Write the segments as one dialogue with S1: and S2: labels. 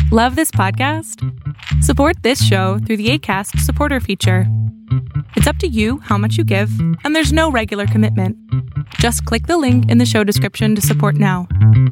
S1: Love this podcast? Support this show through the Acast supporter feature. It's up to you how much you give, and there's no regular commitment. Just click the link in the show description to support now.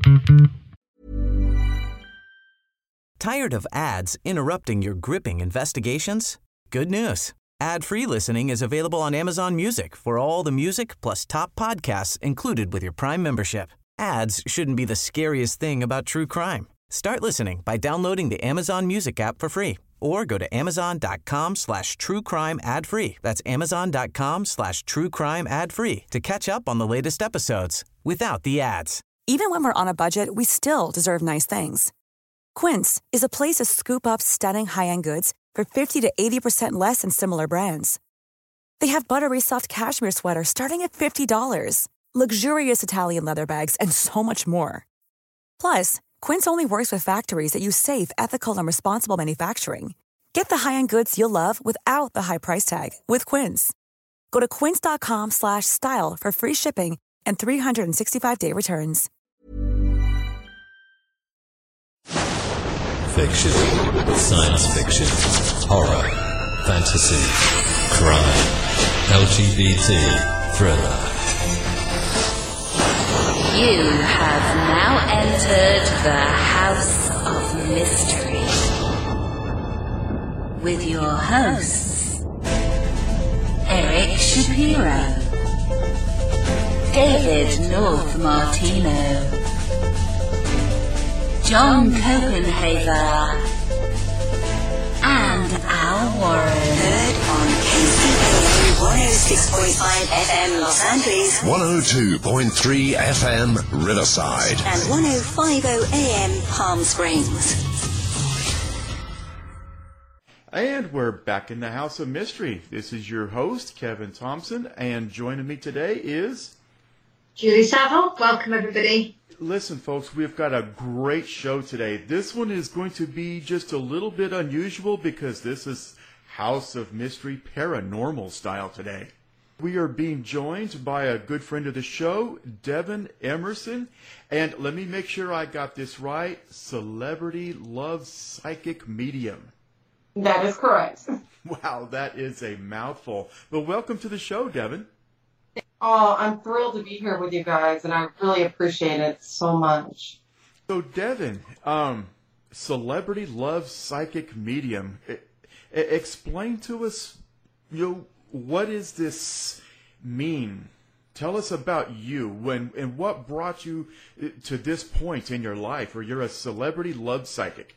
S2: Tired of ads interrupting your gripping investigations? Good news. Ad-free listening is available on Amazon Music for all the music plus top podcasts included with your Prime membership. Ads shouldn't be the scariest thing about true crime. Start listening by downloading the Amazon Music app for free or go to amazon.com/truecrime ad-free. That's amazon.com/truecrime ad-free to catch up on the latest episodes without the ads.
S3: Even when we're on a budget, we still deserve nice things. Quince is a place to scoop up stunning high-end goods for 50 to 80% less than similar brands. They have buttery soft cashmere sweaters starting at $50, luxurious Italian leather bags, and so much more. Plus, Quince only works with factories that use safe, ethical, and responsible manufacturing. Get the high-end goods you'll love without the high price tag with Quince. Go to quince.com/style for free shipping and 365-day returns.
S4: Fiction, science fiction, horror, fantasy, crime, LGBT, thriller.
S5: You have now entered the House of Mystery with your hosts, Eric Shapiro, David North Martino, John Copenhaver, and Al Warren.
S6: Heard on KCAA 106.5 FM Los Angeles,
S4: 102.3 FM Riverside,
S6: and 105.0 AM Palm Springs.
S7: And we're back in the House of Mystery. This is your host, Kevin Thompson, and joining me today is
S8: Julie Saville. Welcome, everybody.
S7: Listen, folks, we've got a great show today. This one is going to be just a little bit unusual because this is House of Mystery paranormal style today. We are being joined by a good friend of the show, Devin Emerson. And let me make sure I got this right. Celebrity Love Psychic Medium.
S9: That is correct.
S7: Wow, that is a mouthful. But welcome to the show, Devin.
S9: Oh, I'm thrilled to be here with you guys, and I really appreciate it so much.
S7: So, Devin, Celebrity Love Psychic Medium. Explain to us, what does this mean? Tell us about you and what brought you to this point in your life where you're a celebrity love psychic.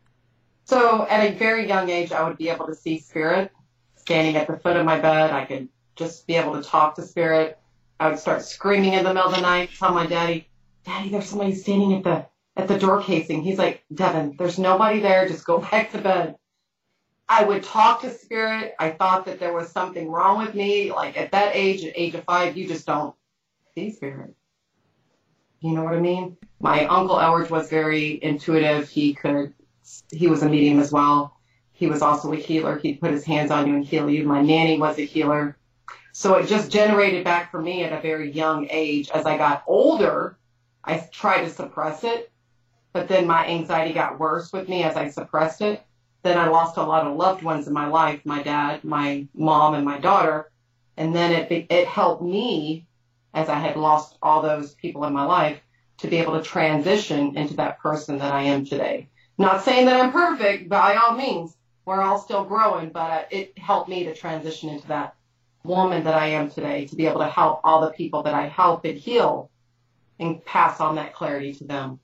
S9: So, at a very young age, I would be able to see spirit standing at the foot of my bed. I could just be able to talk to spirit. I would start screaming in the middle of the night, tell my daddy, there's somebody standing at the door casing. He's like, Devin, there's nobody there. Just go back to bed. I would talk to spirit. I thought that there was something wrong with me. Like at that age, at age of 5, you just don't see spirit. You know what I mean? My Uncle Elward was very intuitive. He was a medium as well. He was also a healer. He'd put his hands on you and heal you. My nanny was a healer. So it just generated back for me at a very young age. As I got older, I tried to suppress it, but then my anxiety got worse with me as I suppressed it. Then I lost a lot of loved ones in my life, my dad, my mom, and my daughter. And then it helped me, as I had lost all those people in my life, to be able to transition into that person that I am today. Not saying that I'm perfect, by all means. We're all still growing, but it helped me to transition into that woman that I am today, to be able to help all the people that I help and heal and pass on that clarity to them.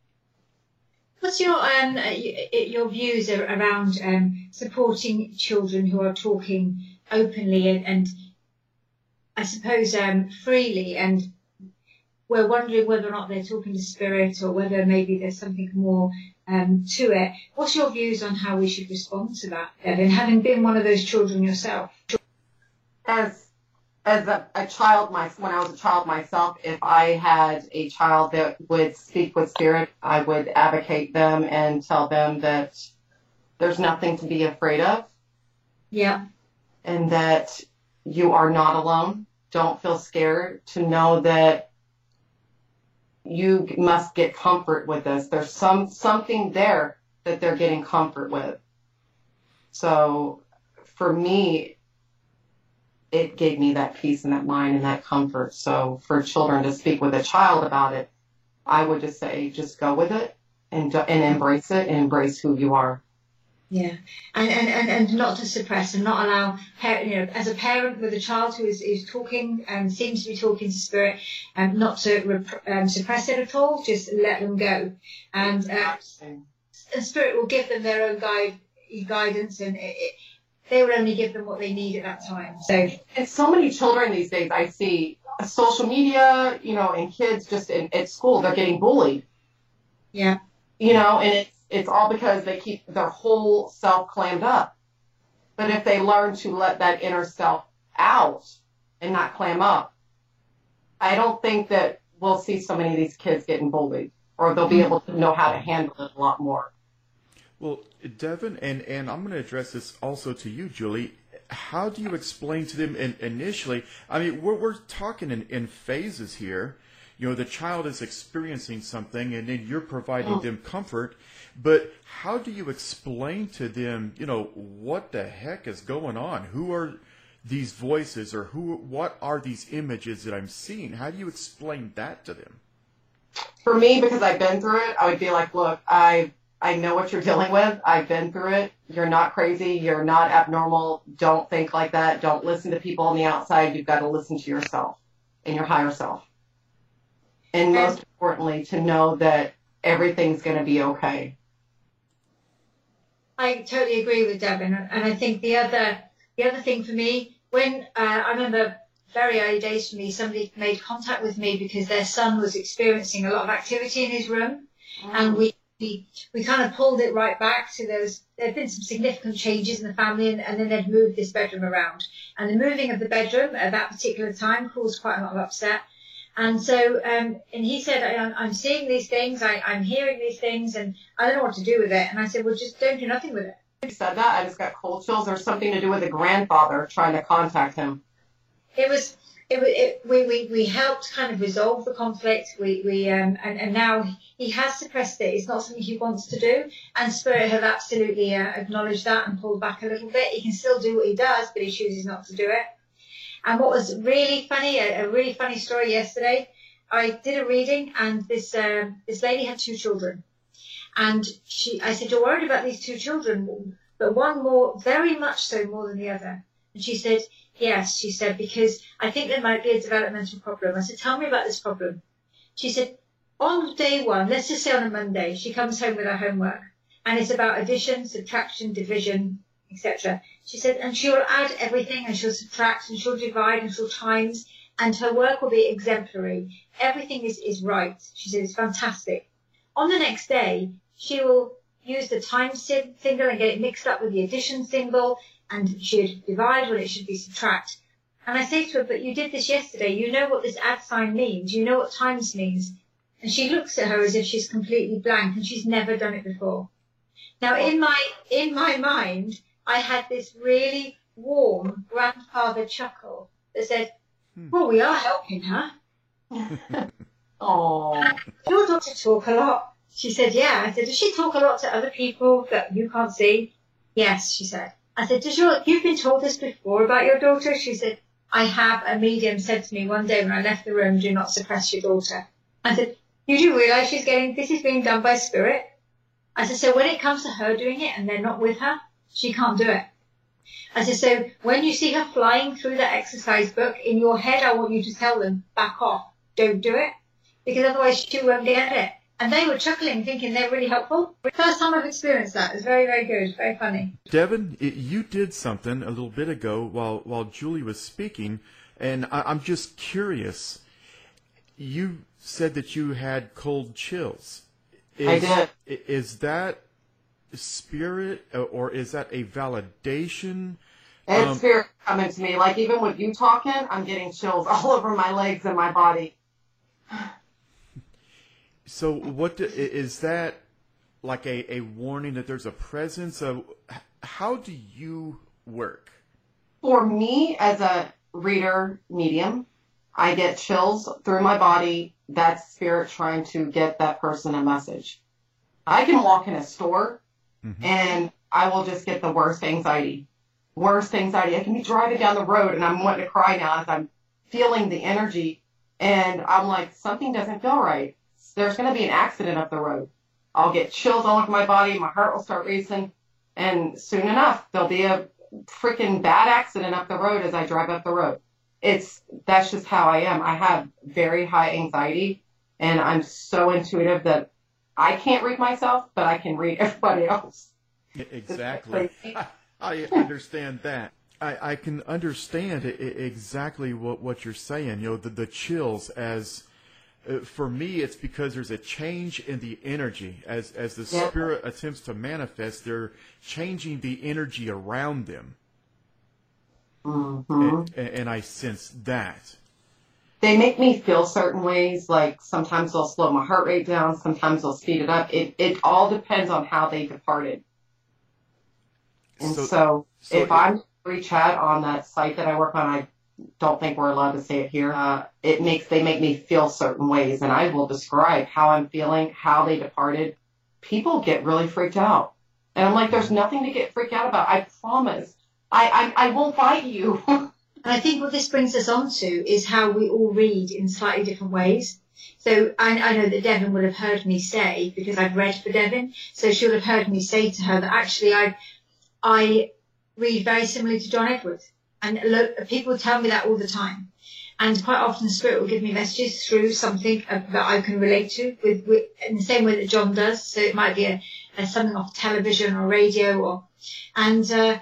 S8: What's your views around supporting children who are talking openly and I suppose freely, and we're wondering whether or not they're talking to spirit or whether maybe there's something more to it. What's your views on how we should respond to that, Devin, having been one of those children yourself?
S9: As a child, when I was a child myself, if I had a child that would speak with spirit, I would advocate them and tell them that there's nothing to be afraid of.
S8: Yeah.
S9: And that you are not alone. Don't feel scared. To know that you must get comfort with this. There's something there that they're getting comfort with. So for me, it gave me that peace and that mind and that comfort. So for children to speak with a child about it, I would just say, just go with it and embrace it and embrace who you are.
S8: Yeah, and not to suppress and not allow, as a parent with a child who is talking and seems to be talking to spirit, not to suppress it at all, just let them go. And spirit will give them their own guidance, and they will only give them what they need at that time. So,
S9: and so many children these days, I see social media, and kids just at school, they're getting bullied.
S8: Yeah.
S9: And it's all because they keep their whole self clammed up. But if they learn to let that inner self out and not clam up, I don't think that we'll see so many of these kids getting bullied, or they'll be able to know how to handle it a lot more.
S7: Well, Devin, and I'm going to address this also to you, Julie. How do you explain to them initially? I mean, we're talking in phases here. The child is experiencing something, and then you're providing them comfort. But how do you explain to them, what the heck is going on? Who are these voices, or what are these images that I'm seeing? How do you explain that to them?
S9: For me, because I've been through it, I would be like, look, I know what you're dealing with. I've been through it. You're not crazy. You're not abnormal. Don't think like that. Don't listen to people on the outside. You've got to listen to yourself and your higher self. And most importantly, to know that everything's going to be okay.
S8: I totally agree with Devin. And I think the other thing for me, when I remember very early days for me, somebody made contact with me because their son was experiencing a lot of activity in his room. And we kind of pulled it right back to there'd been some significant changes in the family, and then they'd moved this bedroom around. And the moving of the bedroom at that particular time caused quite a lot of upset. And so, and he said, I'm seeing these things, I'm hearing these things, and I don't know what to do with it. And I said, well, just don't do nothing with it.
S9: You said that, I just got cold chills. There's something to do with the grandfather trying to contact him.
S8: We helped kind of resolve the conflict. And now he has suppressed it. It's not something he wants to do. And Spirit have absolutely acknowledged that and pulled back a little bit. He can still do what he does, but he chooses not to do it. And what was really funny, a really funny story yesterday, I did a reading, and this lady had 2 children. And I said, you're worried about these 2 children, but one more, very much so more than the other. And she said, yes, she said, because I think there might be a developmental problem. I said, tell me about this problem. She said, on day 1, let's just say on a Monday, she comes home with her homework, and it's about addition, subtraction, division, etc. She said, and she'll add everything, and she'll subtract, and she'll divide, and she'll times, and her work will be exemplary. Everything is right. She said, it's fantastic. On the next day, she will use the times symbol and get it mixed up with the addition symbol, and she'd divide when it should be subtract. And I say to her, but you did this yesterday. You know what this add sign means. You know what times means. And she looks at her as if she's completely blank, and she's never done it before. Now, in my mind, I had this really warm grandfather chuckle that said, well, we are helping her.
S9: Oh,
S8: Your daughter talk a lot? She said, yeah. I said, does she talk a lot to other people that you can't see? Yes, she said. I said, you've been told this before about your daughter? She said, I have. A medium said to me one day when I left the room, do not suppress your daughter. I said, you do realise this is being done by Spirit? I said, so when it comes to her doing it and they're not with her, she can't do it. I said, so when you see her flying through that exercise book, in your head, I want you to tell them, back off, don't do it, because otherwise she won't get it. And they were chuckling, thinking they're really helpful. First time I've experienced that. It was very, very good, very funny.
S7: Devin, you did something a little bit ago while Julie was speaking, and I'm just curious. You said that you had cold chills.
S9: I did.
S7: Is that Spirit, or is that a validation?
S9: It's Spirit coming to me. Like, even with you talking, I'm getting chills all over my legs and my body.
S7: So what is that, like a warning that there's a presence of? How do you work?
S9: For me, as a reader medium, I get chills through my body. That's Spirit trying to get that person a message. I can walk in a store and I will just get the worst anxiety. I can be driving down the road and I'm wanting to cry now as I'm feeling the energy, and I'm like, something doesn't feel right. There's going to be an accident up the road. I'll get chills all over my body. My heart will start racing. And soon enough, there'll be a freaking bad accident up the road as I drive up the road. That's just how I am. I have very high anxiety, and I'm so intuitive that I can't read myself, but I can read everybody else.
S7: Exactly. I understand that. I can understand exactly what you're saying. You know, the chills as for me, it's because there's a change in the energy. As the spirit attempts to manifest, they're changing the energy around them. And I sense that.
S9: They make me feel certain ways, like sometimes they'll slow my heart rate down, sometimes they'll speed it up. It all depends on how they departed. And so if I'm free chat on that site that I work on, I don't think we're allowed to say it here. They make me feel certain ways, and I will describe how I'm feeling, how they departed. People get really freaked out, and I'm like, there's nothing to get freaked out about. I promise. I won't bite you.
S8: And I think what this brings us on to is how we all read in slightly different ways. So I know that Devon would have heard me say, because I've read for Devon, so she would have heard me say to her that actually I read very similarly to John Edwards. And people tell me that all the time. And quite often Spirit will give me messages through something that I can relate to with in the same way that John does. So it might be something off television or radio and so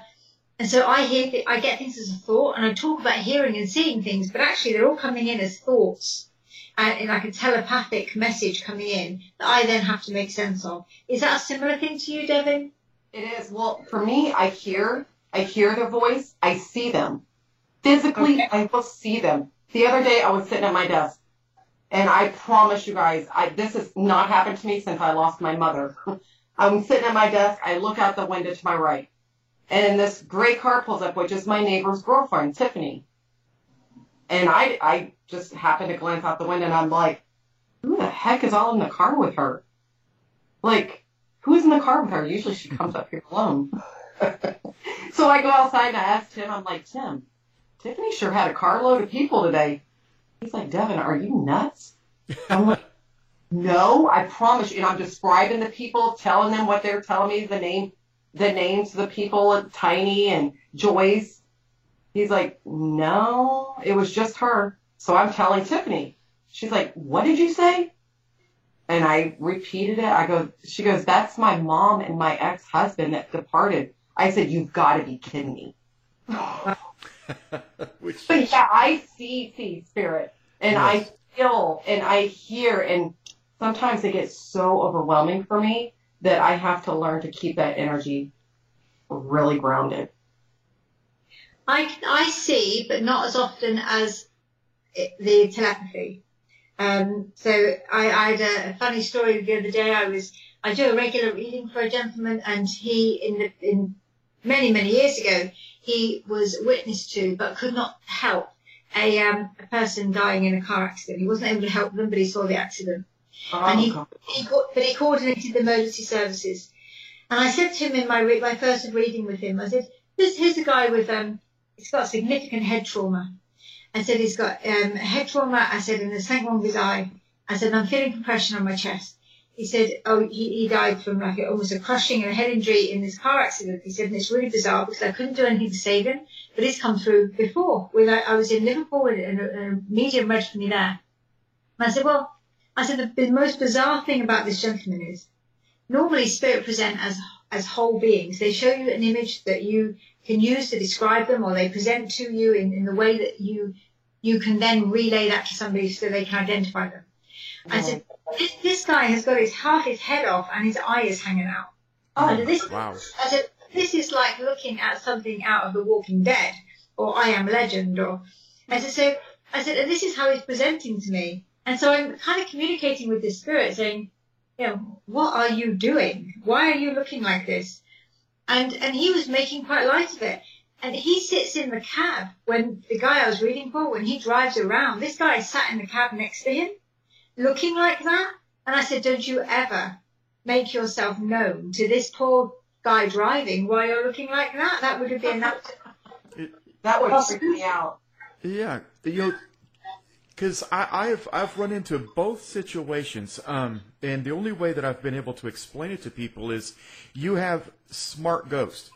S8: I get things as a thought, and I talk about hearing and seeing things, but actually they're all coming in as thoughts and like a telepathic message coming in that I then have to make sense of. Is that a similar thing to you, Devon?
S9: It is. Well, for me, I hear their voice. I see them. Physically, okay. I will see them. The other day, I was sitting at my desk, and I promise you guys, this has not happened to me since I lost my mother. I'm sitting at my desk. I look out the window to my right, and this gray car pulls up, which is my neighbor's girlfriend, Tiffany. And I just happened to glance out the window, and I'm like, who the heck is all in the car with her? Like, who's in the car with her? Usually she comes up here alone. So I go outside and I ask Tim, I'm like, Tim, Tiffany sure had a carload of people today. He's like, Devon, are you nuts? I'm like, no, I promise you. And I'm describing the people, telling them what they're telling me, the names of the people, Tiny and Joyce. He's like, no, it was just her. So I'm telling Tiffany. She's like, what did you say? And I repeated it. She goes, that's my mom and my ex-husband that departed. I said, you've got to be kidding me. But yeah, I see spirit, and yes. I feel, and I hear, and sometimes it gets so overwhelming for me that I have to learn to keep that energy really grounded.
S8: I see, but not as often as the telepathy. So I had a funny story the other day. I do a regular reading for a gentleman, and he in many years ago, he was witness to but could not help a person dying in a car accident. He wasn't able to help them, but he saw the accident. And he coordinated the emergency services. And I said to him in my first reading with him, I said, here's a guy with he's got significant head trauma. I said, he's got head trauma. I said, and there's something wrong with his eye. I said, I'm feeling compression on my chest. He said, he died from almost a crushing and a head injury in this car accident. He said, and it's really bizarre because I couldn't do anything to save him, but it's come through before. I was in Liverpool and a medium read for me there. And I said, the most bizarre thing about this gentleman is normally spirit present as whole beings. They show you an image that you can use to describe them, or they present to you in the way that you can then relay that to somebody so they can identify them. I said, this guy has got half his head off and his eye is hanging out.
S7: Wow.
S8: I said, this is like looking at something out of The Walking Dead or I Am Legend. And this is how he's presenting to me. And so I'm kind of communicating with this spirit saying, what are you doing? Why are you looking like this? And he was making quite light of it. And he sits in the cab when the guy I was reading for, when he drives around, this guy sat in the cab next to him, looking like that. And I said, don't you ever make yourself known to this poor guy driving while you're looking like that. That would have been
S9: that would freak me out.
S7: Yeah, because I've run into both situations, and the only way that I've been able to explain it to people is you have smart ghosts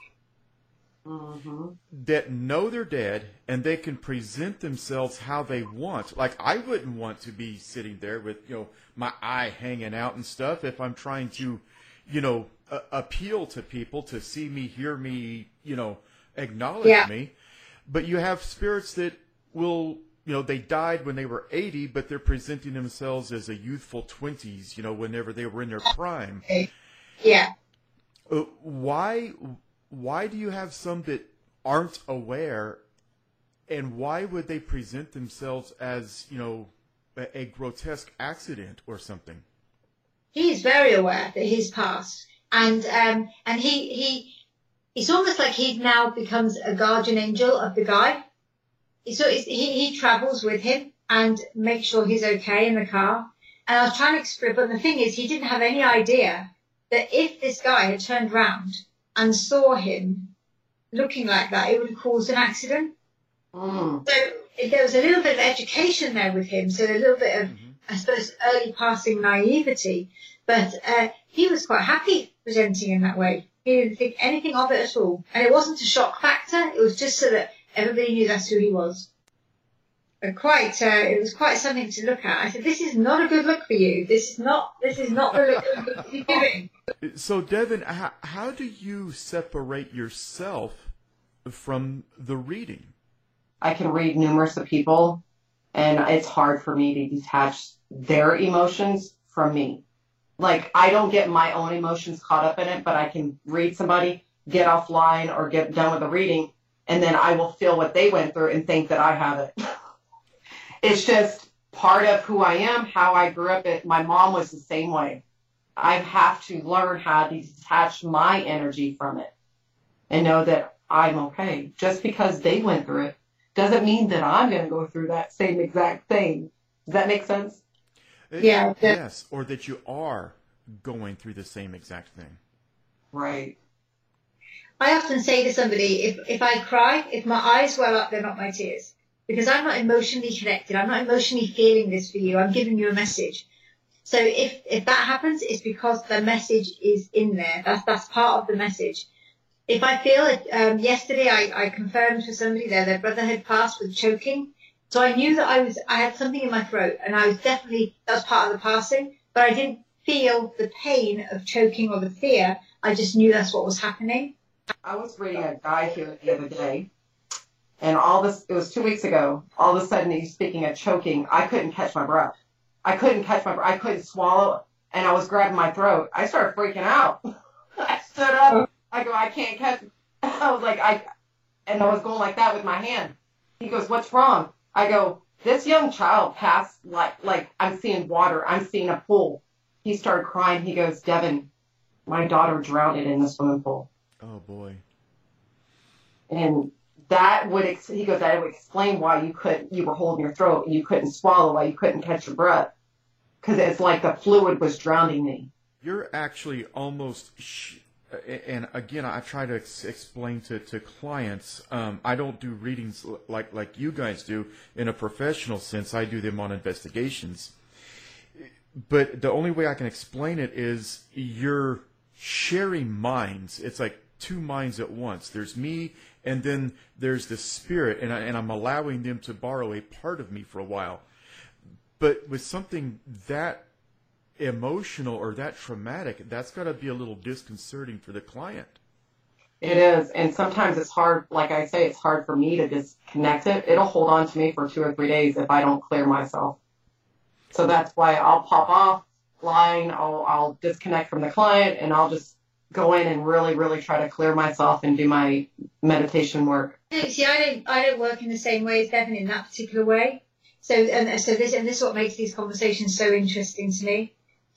S7: that know they're dead, and they can present themselves how they want. Like, I wouldn't want to be sitting there with, my eye hanging out and stuff if I'm trying to, appeal to people to see me, hear me, acknowledge me. But you have spirits that will, they died when they were 80, but they're presenting themselves as a youthful 20s, whenever they were in their prime.
S8: Yeah.
S7: Why do you have some that aren't aware, and why would they present themselves as, a grotesque accident or something?
S8: He's very aware that he's passed, and it's almost like he now becomes a guardian angel of the guy. So he travels with him and makes sure he's okay in the car. And I was trying to explain, but the thing is, he didn't have any idea that if this guy had turned round and saw him looking like that, it would have caused an accident. So there was a little bit of education there with him, so a little bit of, I suppose, early passing naivety. But he was quite happy presenting in that way. He didn't think anything of it at all. And it wasn't a shock factor. It was just so that everybody knew that's who he was. But it was quite something to look at. I said, this is not a good look for you. This is not the look to be giving.
S7: So, Devin, how do you separate yourself from the reading?
S9: I can read numerous of people, and it's hard for me to detach their emotions from me. Like, I don't get my own emotions caught up in it, but I can read somebody, get offline or get done with the reading, and then I will feel what they went through and think that I have it. It's just part of who I am, how I grew up. My mom was the same way. I have to learn how to detach my energy from it and know that I'm okay. Just because they went through it doesn't mean that I'm going to go through that same exact thing. Does that make sense?
S8: Yeah.
S7: Yes, or that you are going through the same exact thing.
S9: Right.
S8: I often say to somebody, if I cry, if my eyes well up, they're not my tears. Because I'm not emotionally connected. I'm not emotionally feeling this for you. I'm giving you a message. So if that happens, it's because the message is in there. That's part of the message. If I feel it, yesterday I confirmed for somebody their brother had passed with choking. So I knew that I had something in my throat, and that was part of the passing, but I didn't feel the pain of choking or the fear. I just knew that's what was happening.
S9: I was reading a guy here the other day, and it was 2 weeks ago, all of a sudden he's speaking of choking. I couldn't catch my breath. I couldn't swallow, and I was grabbing my throat. I started freaking out. I stood up. I go, I can't catch. I was like, and I was going like that with my hand. He goes, what's wrong? I go, this young child passed like I'm seeing water. I'm seeing a pool. He started crying. He goes, Devin, my daughter drowned in the swimming pool.
S7: Oh, boy.
S9: And that would explain why you were holding your throat and you couldn't swallow, why you couldn't catch your breath. Because it's like the fluid was drowning me.
S7: You're actually almost, and again, I try to explain to clients, I don't do readings like you guys do in a professional sense. I do them on investigations. But the only way I can explain it is you're sharing minds. It's like two minds at once. There's me, and then there's the spirit, and I'm allowing them to borrow a part of me for a while. But with something that emotional or that traumatic, that's got to be a little disconcerting for the client.
S9: It is, and sometimes it's hard. Like I say, it's hard for me to disconnect it. It'll hold on to me for 2 or 3 days if I don't clear myself. So that's why I'll pop off line. I'll disconnect from the client, and I'll just go in and really, really try to clear myself and do my meditation work.
S8: See, I don't work in the same way as Devin in that particular way. So this is what makes these conversations so interesting to me.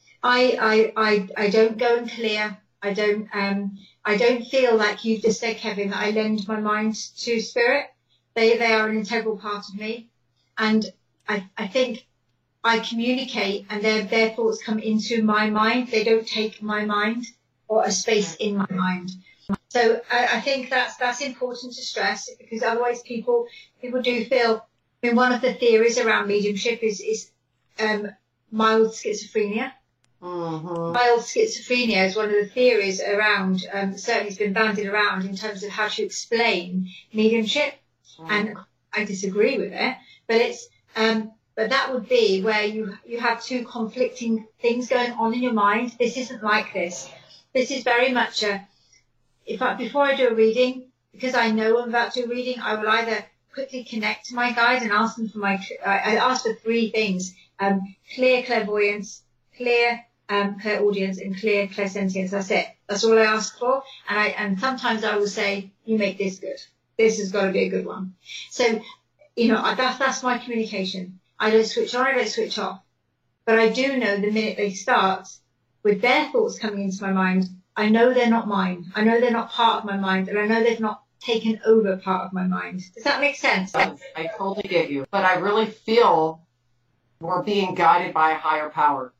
S8: I don't go and clear. I don't feel like you've just said, Kevin, that I lend my mind to spirit. They are an integral part of me, and I think I communicate, and their thoughts come into my mind. They don't take my mind or a space in my mind. So I think that's important to stress, because otherwise people do feel. I mean, one of the theories around mediumship is mild schizophrenia.
S9: Mm-hmm.
S8: Mild schizophrenia is one of the theories around. Certainly, it's been bandied around in terms of how to explain mediumship, and I disagree with it. But it's but that would be where you have two conflicting things going on in your mind. This isn't like this. This is very much before I do a reading, because I know I'm about to do a reading, I will either quickly connect to my guide and ask them for I ask for three things: clear clairvoyance, clear clairaudience, and clear clairsentience. That's it. That's all I ask for. And sometimes I will say, you make this good. This has got to be a good one. So, that's my communication. I don't switch on, I don't switch off. But I do know the minute they start with their thoughts coming into my mind, I know they're not mine. I know they're not part of my mind, and I know they've not taken over part of my mind. Does that make sense?
S9: I totally get you. But I really feel we're being guided by a higher power.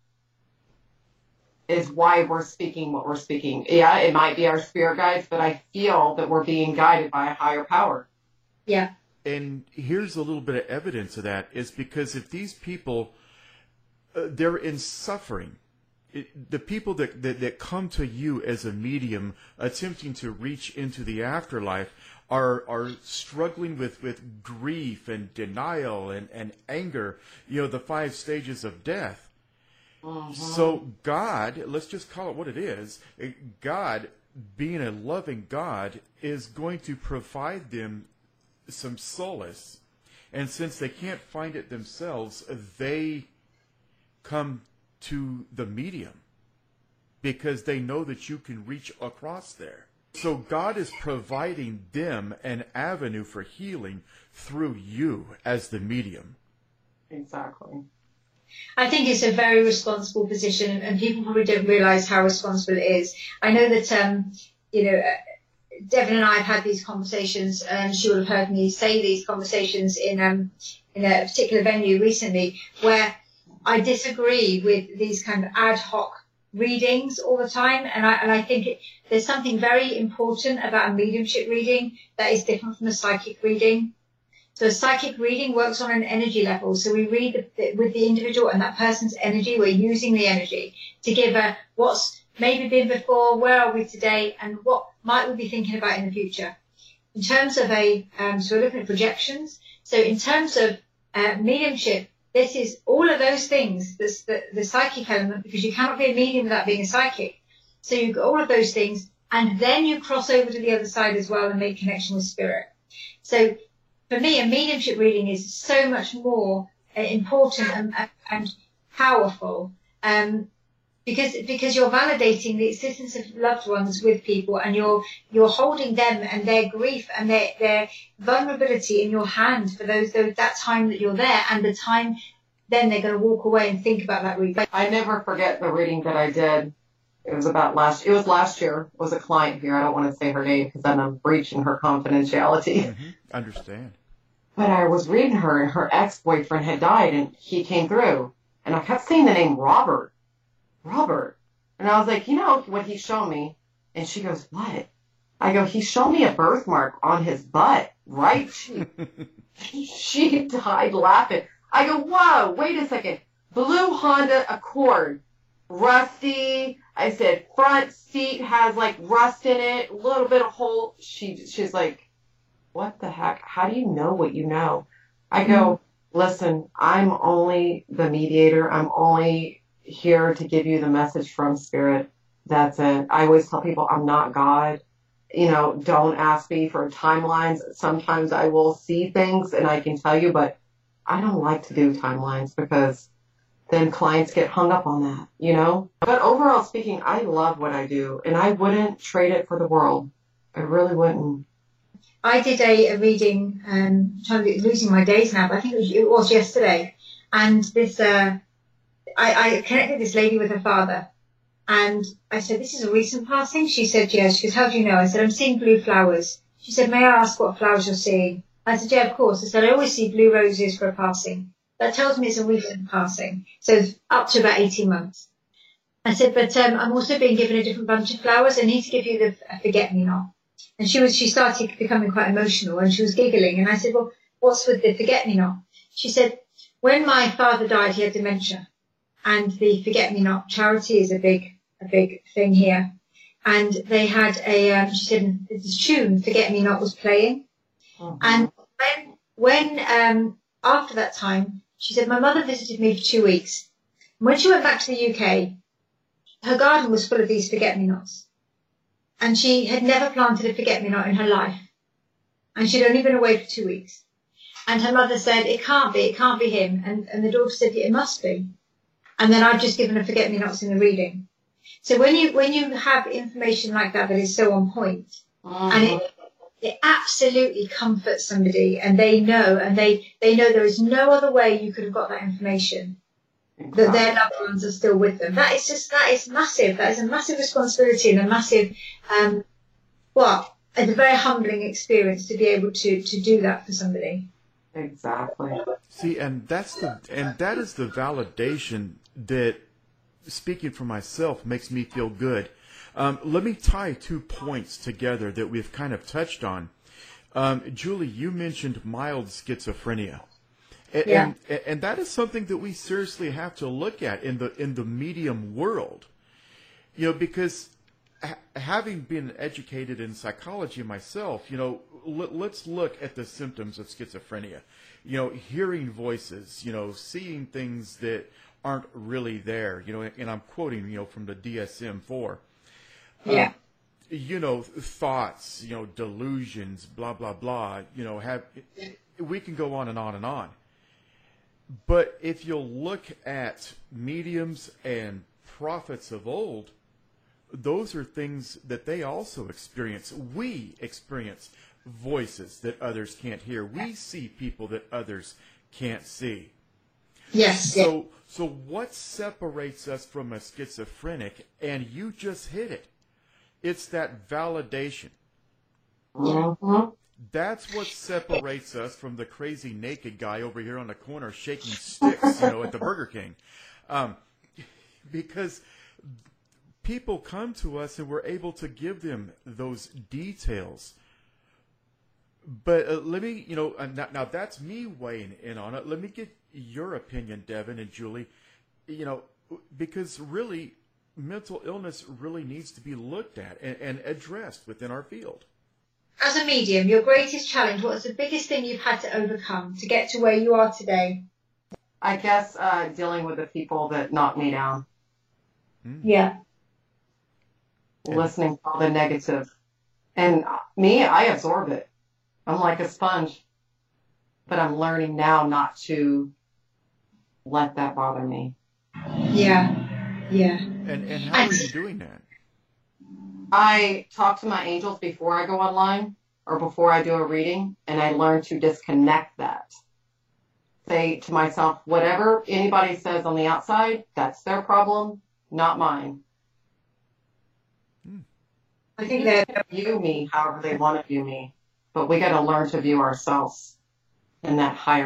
S9: Is why we're speaking what we're speaking. Yeah, it might be our spirit guides, but I feel that we're being guided by a higher power.
S8: Yeah.
S7: And here's a little bit of evidence of that, is because if these people, they're in suffering, the people that come to you as a medium attempting to reach into the afterlife are struggling with grief and denial and anger, the 5 stages of death. Mm-hmm. So God, let's just call it what it is, God, being a loving God, is going to provide them some solace. And since they can't find it themselves, they come to the medium because they know that you can reach across there. So God is providing them an avenue for healing through you as the medium.
S9: Exactly.
S8: I think it's a very responsible position, and people probably don't realise how responsible it is. I know that, Devon and I have had these conversations, and she would have heard me say these conversations in a particular venue recently, where I disagree with these kind of ad hoc readings all the time, and I think there's something very important about a mediumship reading that is different from a psychic reading. So a psychic reading works on an energy level. So we read with the individual and that person's energy. We're using the energy to give what's maybe been before, where are we today, and what might we be thinking about in the future. In terms of so we're looking at projections. So in terms of mediumship, this is all of those things, the psychic element, because you cannot be a medium without being a psychic. So you've got all of those things, and then you cross over to the other side as well and make connection with spirit. So for me, a mediumship reading is so much more important and powerful, because you're validating the existence of loved ones with people, and you're holding them and their grief and their vulnerability in your hand for that time that you're there, and the time then they're going to walk away and think about that reading.
S9: I never forget the reading that I did. It was last year. It was a client here. I don't want to say her name because then I'm breaching her confidentiality.
S7: Mm-hmm. Understand.
S9: But I was reading her, and her ex-boyfriend had died, and he came through. And I kept saying the name Robert. And I was like, what he showed me? And she goes, what? I go, he showed me a birthmark on his butt, right? She died laughing. I go, whoa, wait a second. Blue Honda Accord, rusty. I said, front seat has like rust in it, a little bit of hole. She's like, what the heck? How do you know what you know? I go, listen, I'm only the mediator. I'm only here to give you the message from spirit. That's it. I always tell people I'm not God. Don't ask me for timelines. Sometimes I will see things and I can tell you, but I don't like to do timelines because then clients get hung up on that, But overall speaking, I love what I do, and I wouldn't trade it for the world. I really wouldn't.
S8: I did a reading, losing my days now, but I think it was yesterday. And this, I connected this lady with her father. And I said, this is a recent passing? She said, yes. She goes, how do you know? I said, I'm seeing blue flowers. She said, may I ask what flowers you're seeing? I said, yeah, of course. I said, I always see blue roses for a passing. That tells me it's a recent passing. So up to about 18 months. I said, but I'm also being given a different bunch of flowers. I need to give you the forget-me-not. And she started becoming quite emotional and she was giggling. And I said, well, what's with the forget-me-not? She said, when my father died, he had dementia. And the forget-me-not charity is a big thing here. And they had she said, this tune, Forget-me-not, was playing. Mm-hmm. And when after that time, she said, my mother visited me for 2 weeks. When she went back to the UK, her garden was full of these forget-me-nots. And she had never planted a forget-me-not in her life. And she'd only been away for 2 weeks. And her mother said, it can't be him. And the daughter said, yeah, it must be. And then I've just given her forget-me-nots in the reading. So when you have information like that is so on point, and it absolutely comforts somebody, and they know there is no other way you could have got that information. Exactly. That their loved ones are still with them. That is massive. That is a massive responsibility and a massive, it's a very humbling experience to be able to do that for somebody.
S9: Exactly.
S7: See, and that is the validation that, speaking for myself, makes me feel good. Let me tie 2 points together that we've kind of touched on. Julie, you mentioned mild schizophrenia. And that is something that we seriously have to look at in the medium world, because having been educated in psychology myself, let's look at the symptoms of schizophrenia. Hearing voices, seeing things that aren't really there, and I'm quoting, from the DSM-4. Thoughts, delusions, blah, blah, blah, we can go on and on and on. But if you'll look at mediums and prophets of old, those are things that they also experience. We experience voices that others can't hear. We see people that others can't see.
S8: Yes.
S7: So what separates us from a schizophrenic? And you just hit it. It's that validation.
S9: Mm-hmm.
S7: That's what separates us from the crazy naked guy over here on the corner shaking sticks, at the Burger King. Because people come to us and we're able to give them those details. But let me, now that's me weighing in on it. Let me get your opinion, Devin and Julie, because really mental illness really needs to be looked at and addressed within our field.
S8: As a medium, your greatest challenge, what's the biggest thing you've had to overcome to get to where you are today?
S9: I guess dealing with the people that knock me down.
S8: Yeah.
S9: Listening to all the negative. And me, I absorb it. I'm like a sponge. But I'm learning now not to let that bother me.
S8: Yeah.
S7: And how are you doing that?
S9: I talk to my angels before I go online or before I do a reading, and I learn to disconnect that. Say to myself, whatever anybody says on the outside, that's their problem, not mine.
S8: I think that
S9: view me however they want to view me, but we got to learn to view ourselves in that higher.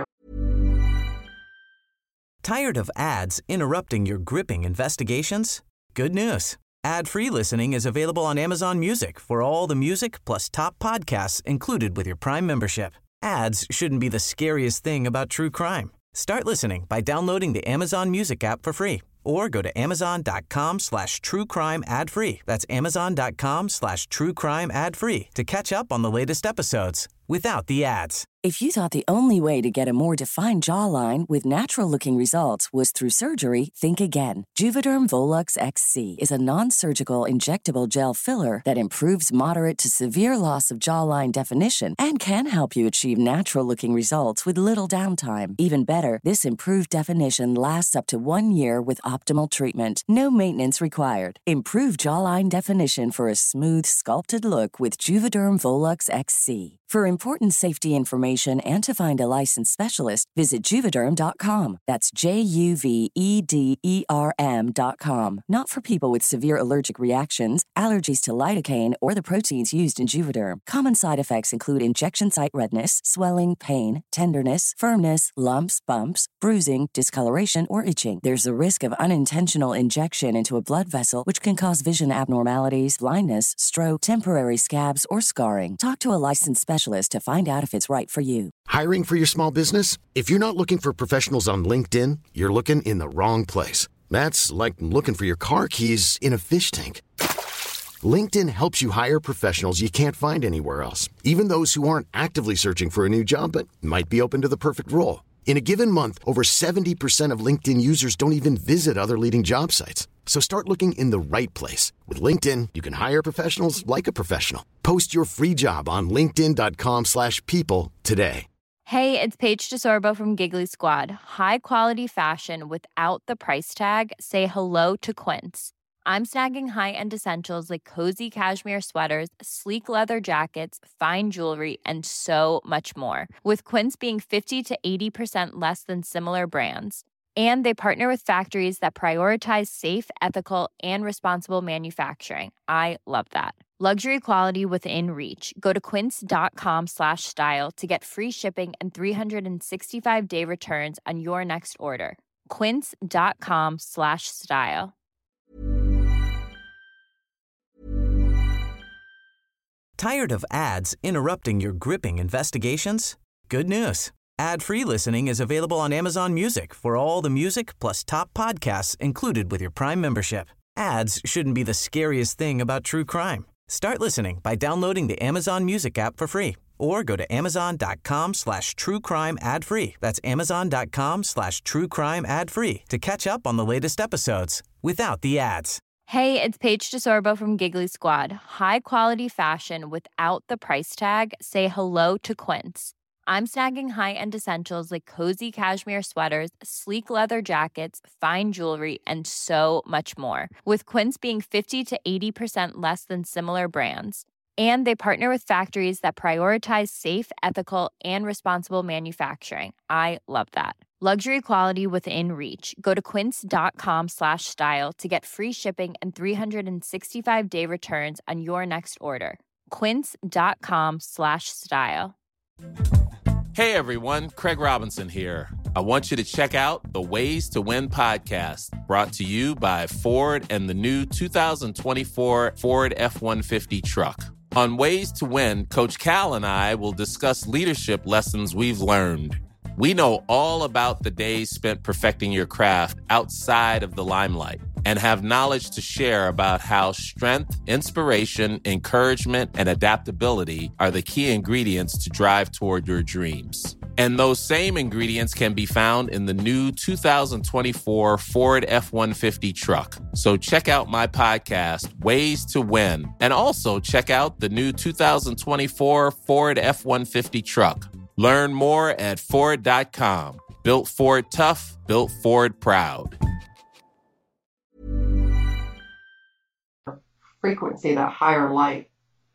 S2: Tired of ads interrupting your gripping investigations? Good news. Ad-free listening is available on Amazon Music for all the music plus top podcasts included with your Prime membership. Ads shouldn't be the scariest thing about true crime. Start listening by downloading the Amazon Music app for free or go to amazon.com/truecrime ad-free. That's amazon.com/truecrime ad-free to catch up on the latest episodes without the ads.
S10: If you thought the only way to get a more defined jawline with natural-looking results was through surgery, think again. Juvederm Volux XC is a non-surgical injectable gel filler that improves moderate to severe loss of jawline definition and can help you achieve natural-looking results with little downtime. Even better, this improved definition lasts up to 1 year with optimal treatment. No maintenance required. Improve jawline definition for a smooth, sculpted look with Juvederm Volux XC. For important safety information and to find a licensed specialist, visit Juvederm.com. That's JUVEDERM.com. Not for people with severe allergic reactions, allergies to lidocaine, or the proteins used in Juvederm. Common side effects include injection site redness, swelling, pain, tenderness, firmness, lumps, bumps, bruising, discoloration, or itching. There's a risk of unintentional injection into a blood vessel, which can cause vision abnormalities, blindness, stroke, temporary scabs, or scarring. Talk to a licensed specialist to find out if it's right for you.
S11: Hiring for your small business? If you're not looking for professionals on LinkedIn, you're looking in the wrong place. That's like looking for your car keys in a fish tank. LinkedIn helps you hire professionals you can't find anywhere else, even those who aren't actively searching for a new job but might be open to the perfect role. In a given month, over 70% of LinkedIn users don't even visit other leading job sites. So start looking in the right place. With LinkedIn, you can hire professionals like a professional. Post your free job on linkedin.com/people today.
S12: Hey, it's Paige DeSorbo from Giggly Squad. High quality fashion without the price tag. Say hello to Quince. I'm snagging high-end essentials like cozy cashmere sweaters, sleek leather jackets, fine jewelry, and so much more. With Quince being 50 to 80% less than similar brands. And they partner with factories that prioritize safe, ethical, and responsible manufacturing. I love that. Luxury quality within reach. Go to quince.com/style to get free shipping and 365-day returns on your next order. Quince.com/style.
S2: Tired of ads interrupting your gripping investigations? Good news. Ad-free listening is available on Amazon Music for all the music plus top podcasts included with your Prime membership. Ads shouldn't be the scariest thing about true crime. Start listening by downloading the Amazon Music app for free or go to amazon.com/truecrime ad-free. That's amazon.com/truecrime ad-free to catch up on the latest episodes without the ads.
S12: Hey, it's Paige DeSorbo from Giggly Squad. High quality fashion without the price tag. Say hello to Quince. I'm snagging high-end essentials like cozy cashmere sweaters, sleek leather jackets, fine jewelry, and so much more. With Quince being 50 to 80% less than similar brands. And they partner with factories that prioritize safe, ethical, and responsible manufacturing. I love that. Luxury quality within reach. Go to quince.com/style to get free shipping and 365-day returns on your next order. Quince.com/style.
S13: Hey everyone, Craig Robinson here. I want you to check out the Ways to Win podcast, brought to you by Ford and the new 2024 Ford F-150 truck. On Ways to Win, Coach Cal and I will discuss leadership lessons we've learned. We know all about the days spent perfecting your craft outside of the limelight and have knowledge to share about how strength, inspiration, encouragement, and adaptability are the key ingredients to drive toward your dreams. And those same ingredients can be found in the new 2024 Ford F-150 truck. So check out my podcast, Ways to Win, and also check out the new 2024 Ford F-150 truck. Learn more at Ford.com. Built Ford tough, built Ford proud.
S9: Frequency, that higher light.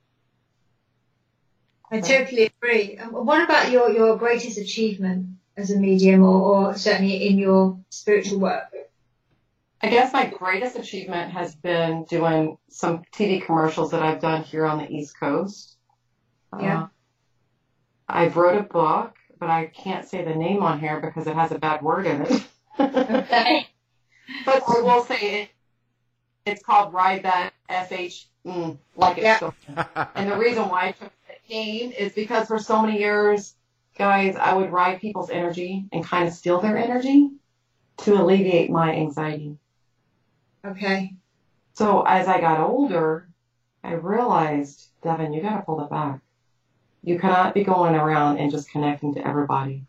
S8: I totally agree. What about your greatest achievement as a medium or certainly in your spiritual work?
S9: I guess my greatest achievement has been doing some TV commercials that I've done here on the East Coast.
S8: Yeah.
S9: I've wrote a book, but I can't say the name on here because it has a bad word in it.
S8: Okay.
S9: But I will say it's called Ride That SH, like it's so. And the reason why I took that name is because for so many years, guys, I would ride people's energy and kind of steal their energy to alleviate my anxiety.
S8: Okay.
S9: So as I got older, I realized, Devin, you got to pull it back. You cannot be going around and just connecting to everybody.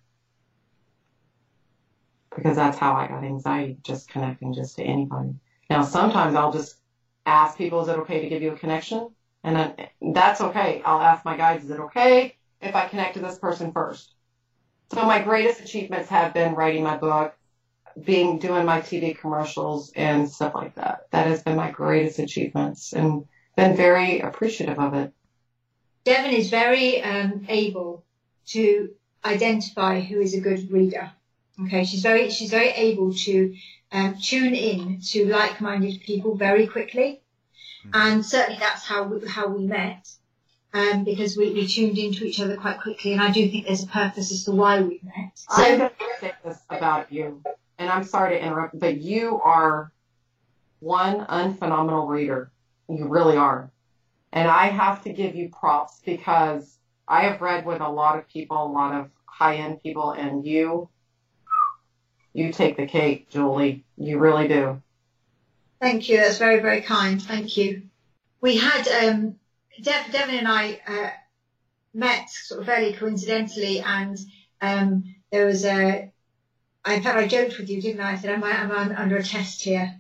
S9: Because that's how I got anxiety, just connecting just to anybody. Now, sometimes I'll just ask people, is it okay to give you a connection? And then that's okay. I'll ask my guides, is it okay if I connect to this person first? So my greatest achievements have been writing my book, doing my TV commercials and stuff like that. That has been my greatest achievements and been very appreciative of it.
S8: Devon is very able to identify who is a good reader. Okay, she's very able to tune in to like-minded people very quickly, and certainly that's how we met, because we tuned into each other quite quickly, and I do think there's a purpose as to why we've met. So,
S9: I'm going to say this about you, and I'm sorry to interrupt, but you are one unphenomenal reader. You really are. And I have to give you props because I have read with a lot of people, a lot of high-end people, and you take the cake, Julie. You really do.
S8: Thank you. That's very, very kind. Thank you. We had, Devon and I met sort of fairly coincidentally, and there was I joked with you, didn't I? I said, I'm under a test here.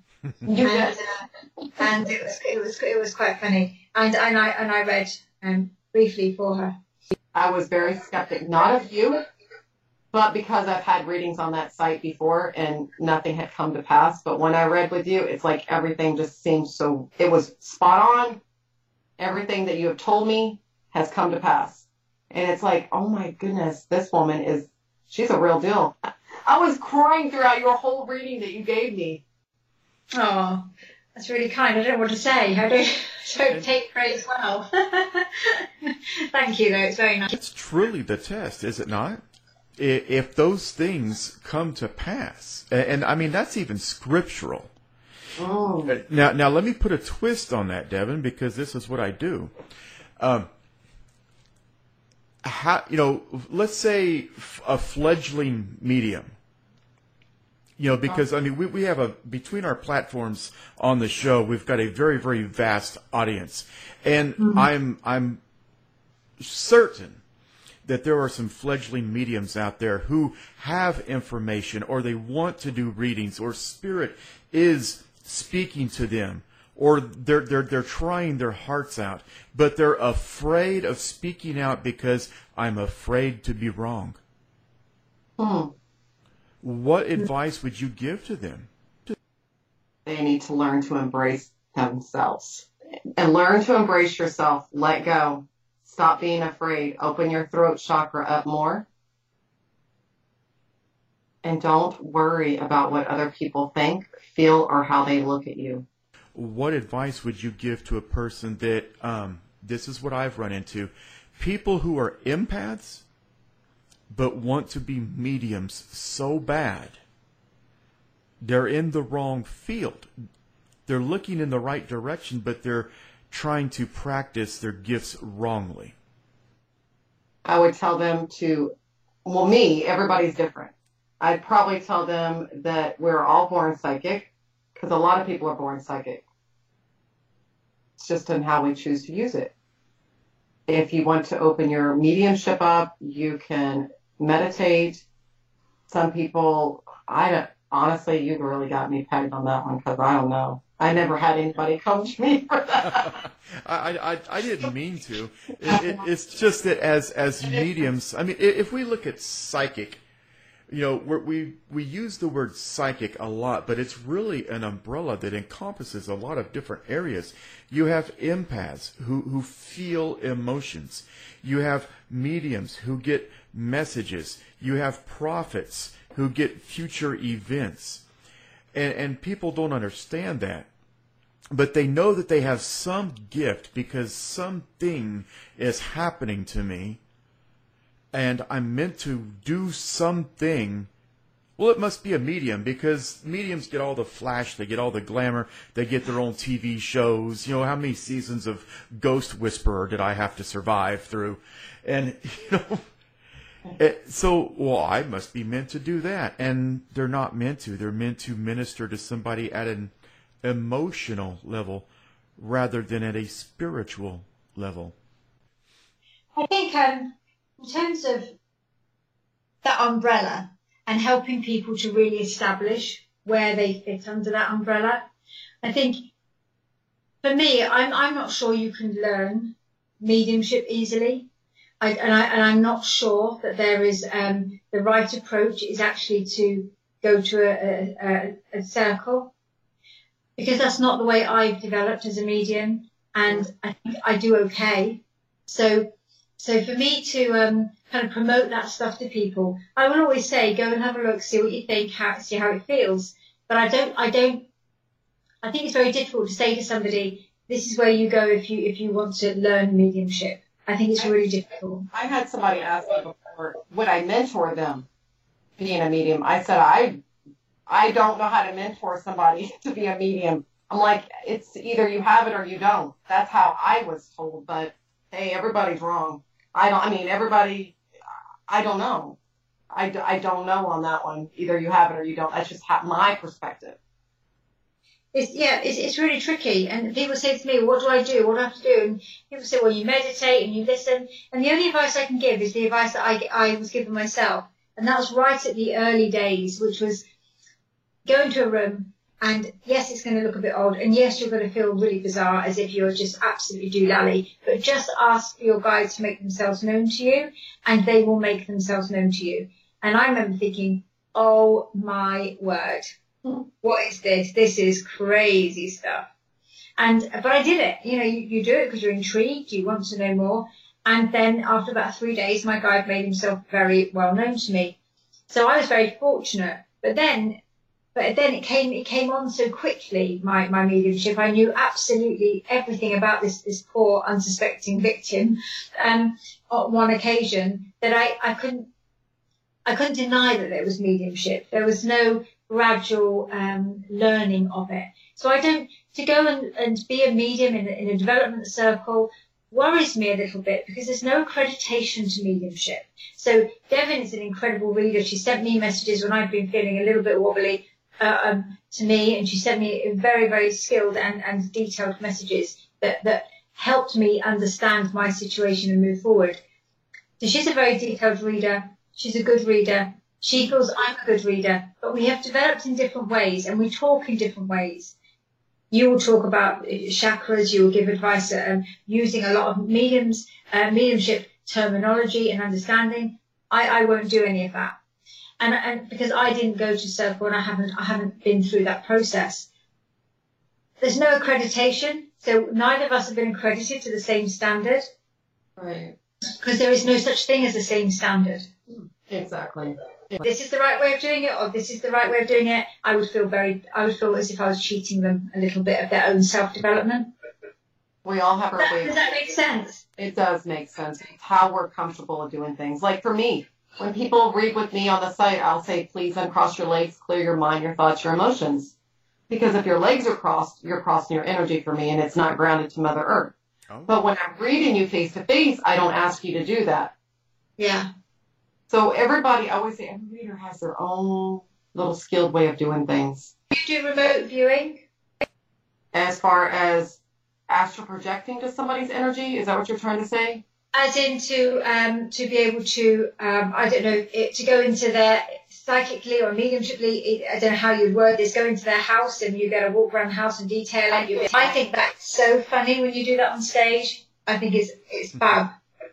S8: And it was quite funny. And I read briefly for her.
S9: I was very skeptic, not of you, but because I've had readings on that site before and nothing had come to pass. But when I read with you, it's like everything just seemed so, it was spot on. Everything that you have told me has come to pass. And it's like, oh my goodness, this woman she's a real deal. I was crying throughout your whole reading that you gave me.
S8: Oh, that's really kind. I don't know what to say. I don't take praise well. Thank you, though. It's very nice.
S7: It's truly the test, is it not? If those things come to pass, and I mean that's even scriptural.
S9: Oh.
S7: Now let me put a twist on that, Devon, because this is what I do. Let's say a fledgling medium. Because I mean we have between our platforms on the show, we've got a very, very vast audience, and I'm certain that there are some fledgling mediums out there who have information, or they want to do readings, or spirit is speaking to them, or they're trying their hearts out, but they're afraid of speaking out because I'm afraid to be wrong. What advice would you give to them?
S9: They need to learn to embrace themselves and learn to embrace yourself. Let go. Stop being afraid. Open your throat chakra up more. And don't worry about what other people think, feel, or how they look at you.
S7: What advice would you give to a person that, this is what I've run into, people who are empaths but want to be mediums so bad, they're in the wrong field. They're looking in the right direction, but they're trying to practice their gifts wrongly.
S9: I would tell them everybody's different. I'd probably tell them that we're all born psychic, because a lot of people are born psychic. It's just in how we choose to use it. If you want to open your mediumship up, you can meditate. Some people, honestly, you really got me pegged on that one, because I don't know. I never had anybody come to me for that.
S7: I didn't mean to. It's just that as mediums, I mean, if we look at psychic, we use the word psychic a lot, but it's really an umbrella that encompasses a lot of different areas. You have empaths who feel emotions. You have mediums who get messages. You have prophets who get future events. And people don't understand that. But they know that they have some gift because something is happening to me. And I'm meant to do something. Well, it must be a medium, because mediums get all the flash, they get all the glamour, they get their own TV shows. How many seasons of Ghost Whisperer did I have to survive through? And, I must be meant to do that. And they're not meant to. They're meant to minister to somebody at an emotional level rather than at a spiritual level.
S8: I think in terms of that umbrella and helping people to really establish where they fit under that umbrella, I think for me, I'm not sure you can learn mediumship easily. I'm not sure that there is the right approach is actually to go to a circle, because that's not the way I've developed as a medium, and I think I do okay. So for me to kind of promote that stuff to people, I will always say, go and have a look, see what you think, see how it feels. But I think it's very difficult to say to somebody, this is where you go if you want to learn mediumship. I think it's really difficult.
S9: I had somebody ask me before, would I mentor them being a medium? I said, I don't know how to mentor somebody to be a medium. I'm like, it's either you have it or you don't. That's how I was told. But hey, everybody's wrong. I don't know. I don't know on that one. Either you have it or you don't. That's just my perspective.
S8: It's really tricky. And people say to me, what do I do? What do I have to do? And people say, well, you meditate and you listen. And the only advice I can give is the advice that I was given myself. And that was right at the early days, which was go into a room and yes, it's going to look a bit odd. And yes, you're going to feel really bizarre as if you're just absolutely doolally. But just ask your guides to make themselves known to you and they will make themselves known to you. And I remember thinking, oh my word. What is this? This is crazy stuff. But I did it. You do it because you're intrigued. You want to know more. And then after about 3 days, my guide made himself very well known to me. So I was very fortunate. But then it came on so quickly, my mediumship. I knew absolutely everything about this poor unsuspecting victim. On one occasion that I couldn't deny that there was mediumship. There was no gradual learning of it. So to go and be a medium in a development circle worries me a little bit because there's no accreditation to mediumship. So Devin is an incredible reader. She sent me messages when I've been feeling a little bit wobbly to me, and she sent me very, very skilled and detailed messages that helped me understand my situation and move forward. So she's a very detailed reader. She's a good reader. She feels I'm a good reader, but we have developed in different ways and we talk in different ways. You will talk about chakras. You will give advice using a lot of mediumship terminology and understanding. I won't do any of that. And because I didn't go to circle and I haven't been through that process. There's no accreditation. So neither of us have been accredited to the same standard. Right. Because there is no such thing as the same standard.
S9: Exactly.
S8: This is the right way of doing it, or this is the right way of doing it. I would feel as if I was cheating them a little bit of their own self-development.
S9: We all have our ways.
S8: Does that make sense?
S9: It does make sense. It's how we're comfortable doing things. Like for me, when people read with me on the site, I'll say, please uncross your legs, clear your mind, your thoughts, your emotions. Because if your legs are crossed, you're crossing your energy for me, and it's not grounded to Mother Earth. Oh. But when I'm reading you face to face, I don't ask you to do that.
S8: Yeah.
S9: So everybody, I always say, every reader has their own little skilled way of doing things.
S8: Do you do remote viewing?
S9: As far as astral projecting to somebody's energy, is that what you're trying to say?
S8: As in to be able to, I don't know, to go into their psychically or mediumshiply, I don't know how you'd word this, go into their house and you get to walk around the house and detail it. I think that's so funny when you do that on stage. I think it's fab.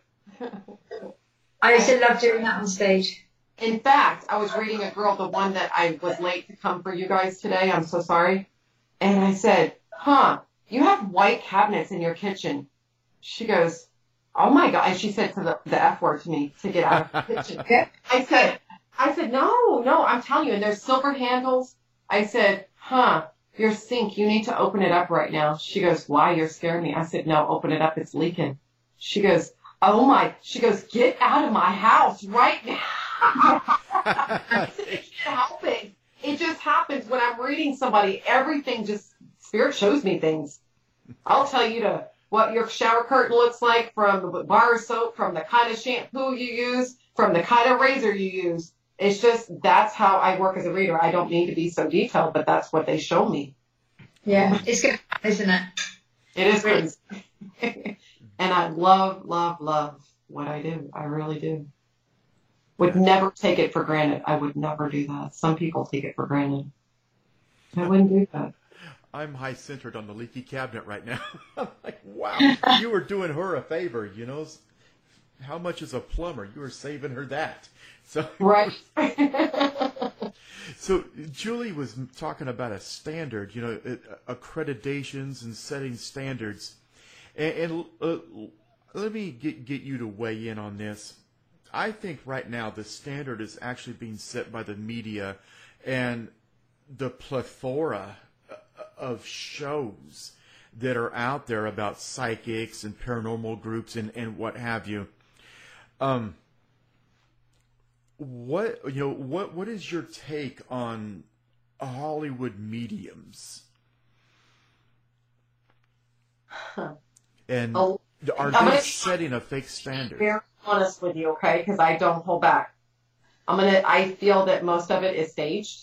S8: I used to love doing that on stage.
S9: In fact, I was reading a girl, the one that I was late to come for you guys today. I'm so sorry. And I said, you have white cabinets in your kitchen. She goes, oh my God. And she said to the F word to me to get out of the kitchen. I said, no, I'm telling you. And there's silver handles. I said, your sink, you need to open it up right now. She goes, why? You're scaring me. I said, no, open it up. It's leaking. She goes, she goes, get out of my house right now. I said, it can't help it. It just happens when I'm reading somebody. Everything Spirit shows me things. I'll tell you what your shower curtain looks like, from the bar of soap, from the kind of shampoo you use, from the kind of razor you use. It's just, that's how I work as a reader. I don't need to be so detailed, but that's what they show me.
S8: Yeah, it's good, isn't it?
S9: It is good. And I love, love, love what I do. I really do. Would never take it for granted. I would never do that. Some people take it for granted. I wouldn't do that.
S7: I'm high-centered on the leaky cabinet right now. I'm like, wow, you were doing her a favor, How much is a plumber? You were saving her that. So
S9: right.
S7: So Julie was talking about a standard, accreditations and setting standards. And let me get you to weigh in on this. I think right now the standard is actually being set by the media and the plethora of shows that are out there about psychics and paranormal groups and what have you. What is your take on Hollywood mediums? And are they setting a fake standard?
S9: Very honest with you, okay? Because I don't hold back. I feel that most of it is staged.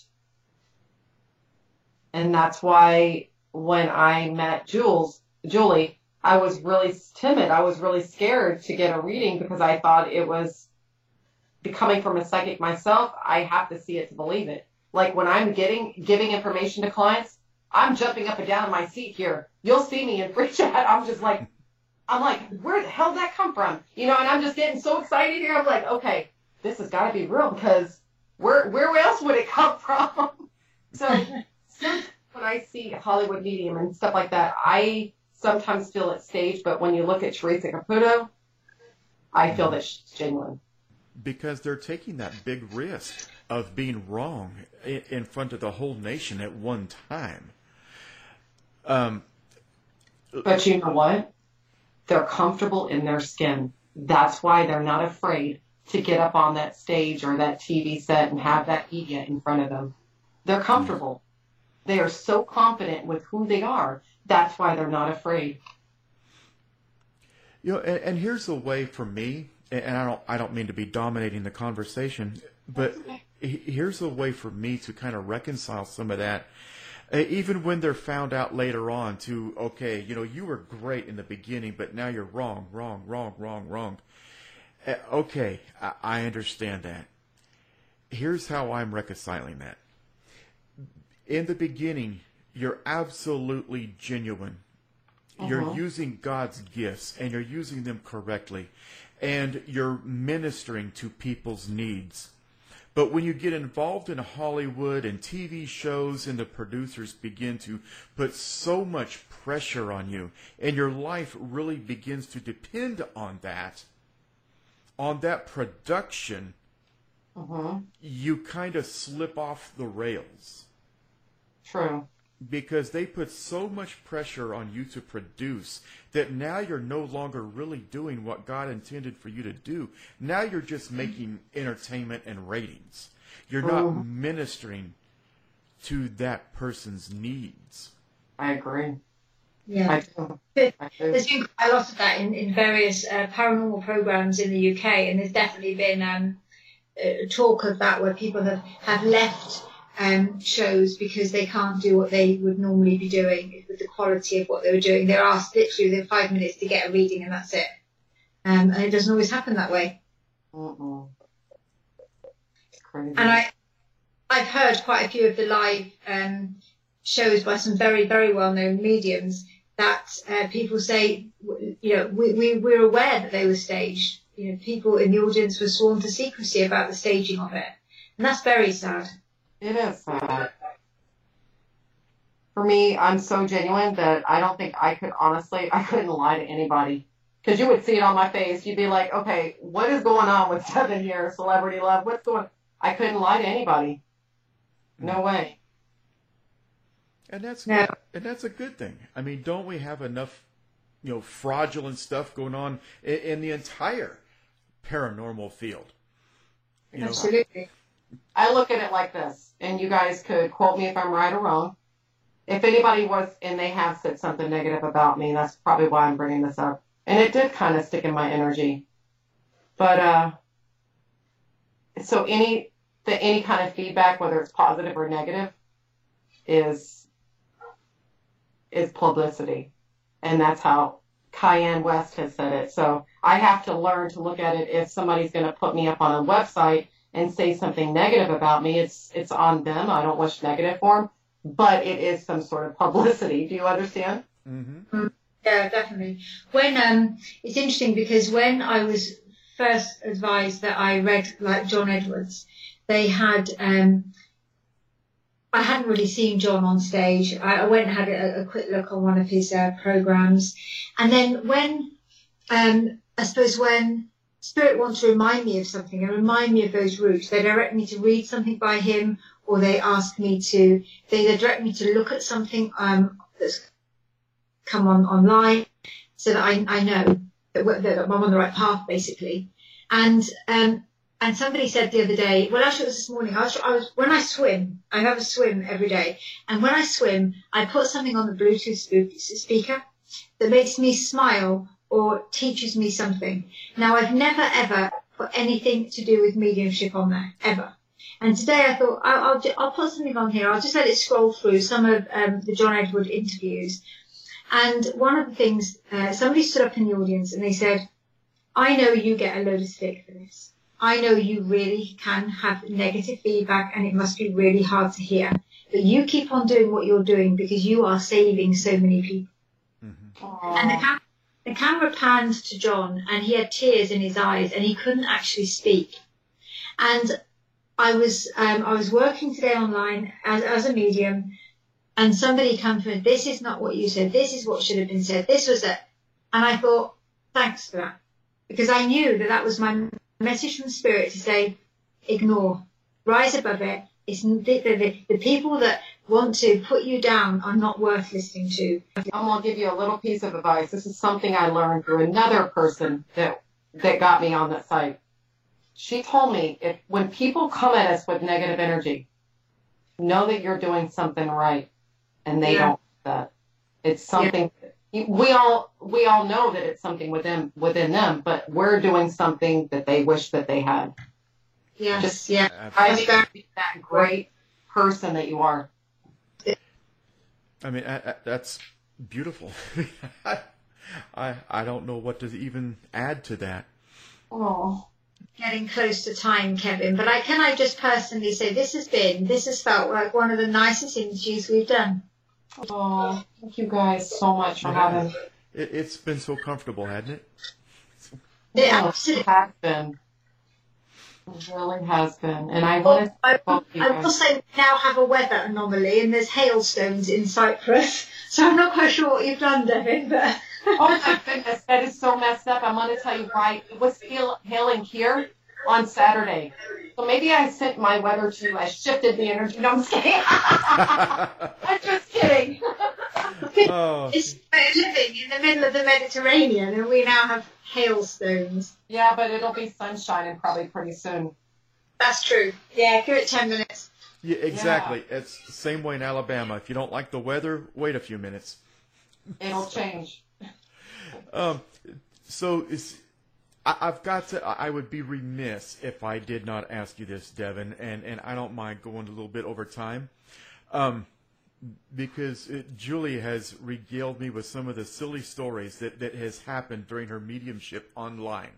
S9: And that's why when I met Julie, I was really timid. I was really scared to get a reading because I thought it was coming from a psychic myself. I have to see it to believe it. Like when I'm giving information to clients, I'm jumping up and down in my seat here. You'll see me in free chat. I'm like, where the hell did that come from? And I'm just getting so excited here. I'm like, okay, this has got to be real because where else would it come from? So when I see Hollywood medium and stuff like that, I sometimes feel it's staged. But when you look at Teresa Caputo, I feel that she's genuine.
S7: Because they're taking that big risk of being wrong in front of the whole nation at one time.
S9: But you know what? They're comfortable in their skin. That's why they're not afraid to get up on that stage or that TV set and have that media in front of them. They're comfortable. They are so confident with who they are. That's why they're not afraid.
S7: And here's a way for me, and I don't mean to be dominating the conversation, but here's a way for me to kind of reconcile some of that. Even when they're found out later on to, okay, you were great in the beginning, but now you're wrong. Okay, I understand that. Here's how I'm reconciling that. In the beginning, you're absolutely genuine. You're using God's gifts, and you're using them correctly. And you're ministering to people's needs. But when you get involved in Hollywood and TV shows and the producers begin to put so much pressure on you and your life really begins to depend on that production, you kind of slip off the rails.
S9: True.
S7: Because they put so much pressure on you to produce that now you're no longer really doing what God intended for you to do. Now you're just making entertainment and ratings. You're not ministering to that person's needs.
S9: I agree.
S8: Yeah. There's been quite a lot of that in various paranormal programs in the UK, and there's definitely been talk of that where people have left shows because they can't do what they would normally be doing with the quality of what they were doing. They're asked literally within 5 minutes to get a reading and that's it. And it doesn't always happen that way.
S9: It's crazy.
S8: And I've heard quite a few of the live shows by some very, very well-known mediums that people say, we're aware that they were staged. People in the audience were sworn to secrecy about the staging of it. And that's very sad.
S9: It is sad. For me, I'm so genuine that I don't think I couldn't lie to anybody. Because you would see it on my face. You'd be like, okay, what is going on with 7 years celebrity love? What's going on? I couldn't lie to anybody. No way.
S7: And that's good. And that's a good thing. I mean, don't we have enough, fraudulent stuff going on in the entire paranormal field?
S8: Absolutely.
S9: I look at it like this, and you guys could quote me if I'm right or wrong. If anybody was, and they have said something negative about me, that's probably why I'm bringing this up. And it did kind of stick in my energy. But, so any kind of feedback, whether it's positive or negative, is publicity. And that's how Cayenne West has said it. So I have to learn to look at it. If somebody's going to put me up on a website and say something negative about me, it's on them. I don't wish negative for them, but it is some sort of publicity. Do you understand?
S8: Mm-hmm. Yeah, definitely. When it's interesting because when I was first advised that I read like John Edwards, they had I hadn't really seen John on stage. I went and had a quick look on one of his programs, and then when I suppose when Spirit wants to remind me of something and remind me of those roots, they direct me to read something by him, or they direct me to look at something that's come online, so that I know that I'm on the right path, basically. And somebody said the other day, well, actually it was this morning, when I swim, I have a swim every day, and when I swim, I put something on the Bluetooth speaker that makes me smile or teaches me something. Now, I've never, ever put anything to do with mediumship on there, ever. And today I thought, I'll put something on here. I'll just let it scroll through some of the John Edward interviews. And one of the things, somebody stood up in the audience and they said, I know you get a load of stick for this. I know you really can have negative feedback and it must be really hard to hear. But you keep on doing what you're doing because you are saving so many people. Mm-hmm. And the camera panned to John and he had tears in his eyes and he couldn't actually speak. And I was working today online as a medium, and somebody came to me, this is not what you said, this is what should have been said, this was it. And I thought, thanks for that. Because I knew that was my message from Spirit to say, ignore, rise above it. It's the people that want to put you down are not worth listening to.
S9: I'm going to give you a little piece of advice. This is something I learned through another person that got me on that site. She told me, when people come at us with negative energy, know that you're doing something right, and they don't do that. It's something we all know that it's something within them, but we're doing something that they wish that they had.
S8: Yes,
S9: I think you're that great person that you are.
S7: I mean, that's beautiful. I don't know what to even add to that.
S9: Oh,
S8: getting close to time, Kevin. But can I just personally say this has felt like one of the nicest interviews we've done.
S9: Oh, thank you guys so much for having.
S7: It's been so comfortable, hasn't it?
S8: It absolutely
S9: has been. It really has been. And I want to
S8: I will say we now have a weather anomaly and there's hailstones in Cyprus. So I'm not quite sure what you've done, Devin, but
S9: oh my goodness, that is so messed up. I'm going to tell you why. It was hailing here on Saturday. So maybe I sent my weather to you. I shifted the energy. No, I'm just kidding. I'm just kidding.
S8: It's living in the middle of the Mediterranean and we now have hailstones.
S9: Yeah, but it'll be sunshine probably pretty soon.
S8: That's true. Yeah, give it 10 minutes.
S7: Yeah, exactly. Yeah. It's the same way in Alabama. If you don't like the weather, wait a few minutes.
S9: It'll change.
S7: So I've got to. I would be remiss if I did not ask you this, Devin, and I don't mind going a little bit over time, because Julie has regaled me with some of the silly stories that has happened during her mediumship online.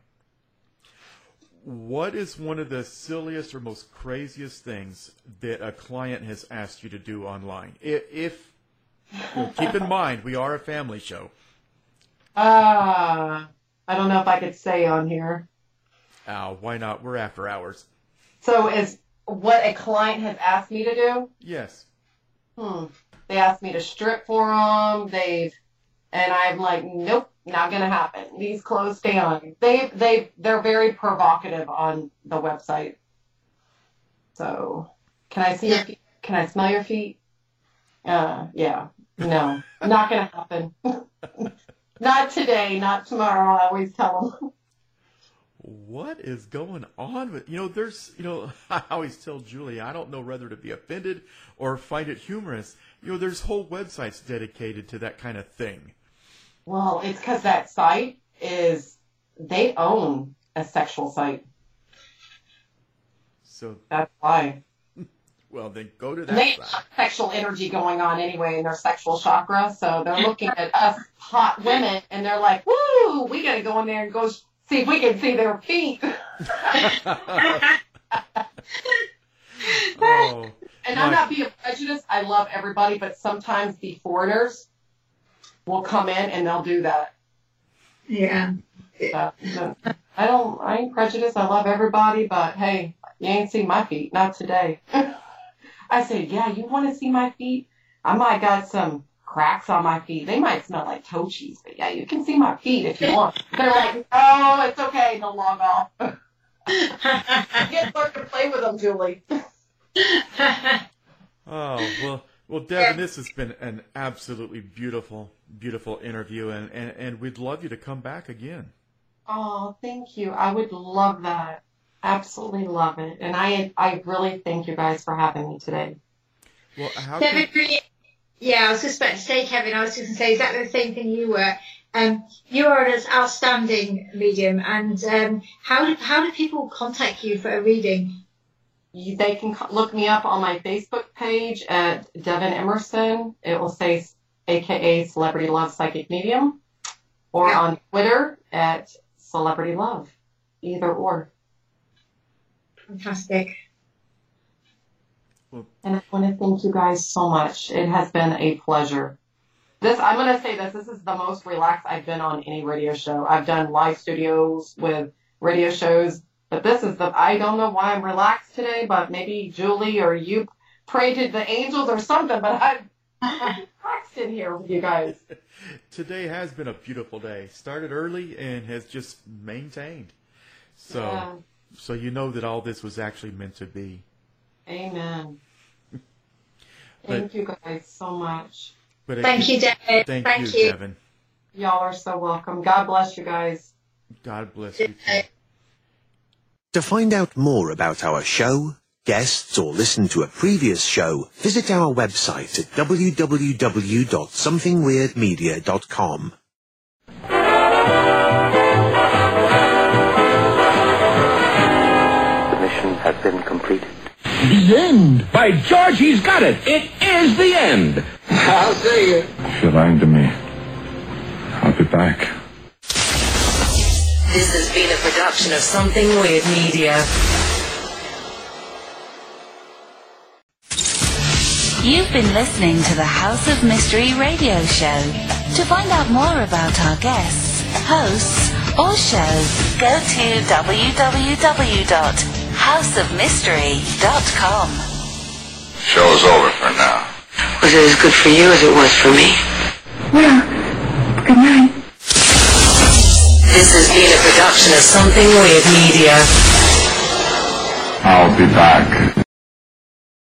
S7: What is one of the silliest or most craziest things that a client has asked you to do online? If keep in mind, we are a family show.
S9: I don't know if I could say on here.
S7: Why not? We're after hours.
S9: So is what a client has asked me to do?
S7: Yes.
S9: They asked me to strip for them. And I'm like, nope, not gonna happen. These clothes stay on. They're very provocative on the website. So, can I see your feet? Can I smell your feet? Yeah. No, not gonna happen. Not today, not tomorrow. I always tell them.
S7: What is going on with, I always tell Julie, I don't know whether to be offended or find it humorous. There's whole websites dedicated to that kind of thing.
S9: Well, it's because that site they own a sexual site.
S7: So
S9: that's why.
S7: Well, then go to that
S9: they
S7: site.
S9: have sexual energy going on anyway in their sexual chakra, so they're looking at us hot women, and they're like, woo, we got to go in there and go see if we can see their feet. And I'm not being prejudiced. I love everybody, but sometimes the foreigners will come in and they'll do that.
S8: Yeah.
S9: I ain't prejudiced. I love everybody, but hey, you ain't seen my feet. Not today. I said, yeah, you want to see my feet? I might got some cracks on my feet. They might smell like toe cheese, but yeah, you can see my feet if you want. They're like, oh, it's okay, they'll log off. You get learn to play with them, Julie.
S7: Oh, well, Devin, this has been an absolutely beautiful, beautiful interview, and we'd love you to come back again.
S9: Oh, thank you. I would love that. Absolutely love it. And I really thank you guys for having me today.
S7: Well,
S8: yeah, I was just about to say, Kevin, I was just going to say exactly the same thing you were. You are an outstanding medium, and how do people contact you for a reading?
S9: They can look me up on my Facebook page at Devin Emerson. It will say AKA Celebrity Love Psychic Medium, or on Twitter at Celebrity Love, either or.
S8: Fantastic.
S9: And I want to thank you guys so much. It has been a pleasure. I'm going to say this is the most relaxed I've been on any radio show. I've done live studios with radio shows, but I don't know why I'm relaxed today, but maybe Julie or you prayed to the angels or something, but I'm relaxed in here with you guys.
S7: Today has been a beautiful day. Started early and has just maintained. So you know that all this was actually meant to be.
S9: Amen. Thank you guys so much.
S8: Thank you, Devin.
S7: Thank you, Devin.
S9: Y'all are so welcome. God bless you guys.
S7: God bless you too.
S14: To find out more about our show, guests, or listen to a previous show, visit our website at www.somethingweirdmedia.com.
S15: The mission has been completed.
S16: The end! By George, he's got it! It is the end!
S15: I'll see you.
S17: If you're lying to me, I'll be back.
S6: This has been a production of Something Weird Media.
S5: You've been listening to the House of Mystery radio show. To find out more about our guests, hosts, or shows, go to www.houseofmystery.com.
S4: Show's over for now.
S6: Was it as good for you as it was for me?
S5: Well, good night.
S6: This has been a production of Something Weird Media.
S17: I'll be back.